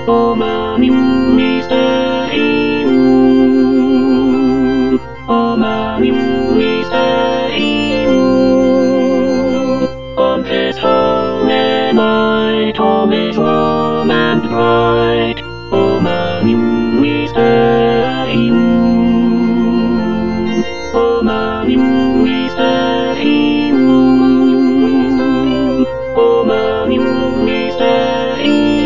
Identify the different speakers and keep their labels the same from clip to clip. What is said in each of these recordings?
Speaker 1: Oh, mommy, Mr. Emu. Oh, mommy, Mr. Emu. On his home and night, home is warm and bright. Oh, mommy, Mr. Emu. Oh, mommy, Mr. Emu. Oh, mommy, Mr.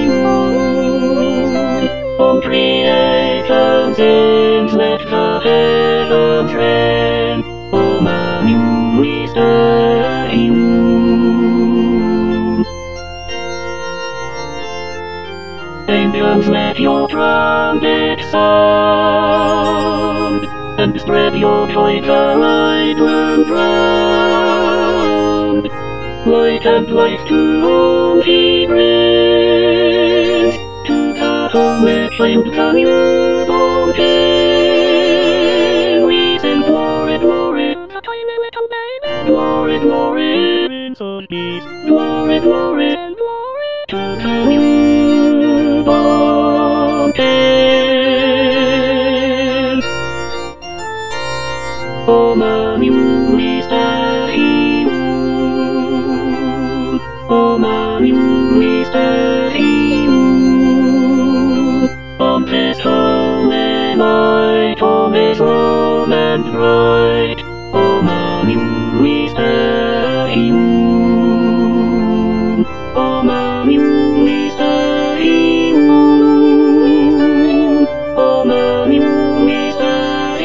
Speaker 1: Emu. Oh, creations, let the heavens rain. Oh, mommy, Mr. Emu. Angels, let your trumpet sound, and spread your joy the island round. Light and life to all he brings, to the home where shined the newborn King. We sing glory, glory, the tiny little baby. Glory, glory, Prince of Peace. Glory, glory, and glory to the newborn King. Oh, mommy, Mr. Emu. Oh, mommy, Mr. Emu. On this holy night, home is warm and bright. Oh, mommy, Mr. Emu. Oh, mommy, Mr. Emu. Oh, mommy, Mr.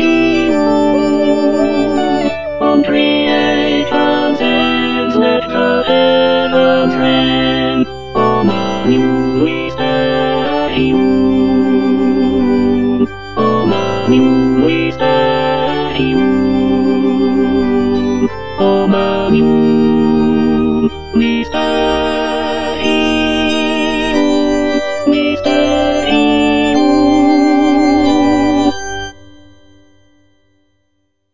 Speaker 1: Emu. On creation's ends, let the heavens rain. Oh, mommy, Mr. Emu. Oh, mommy,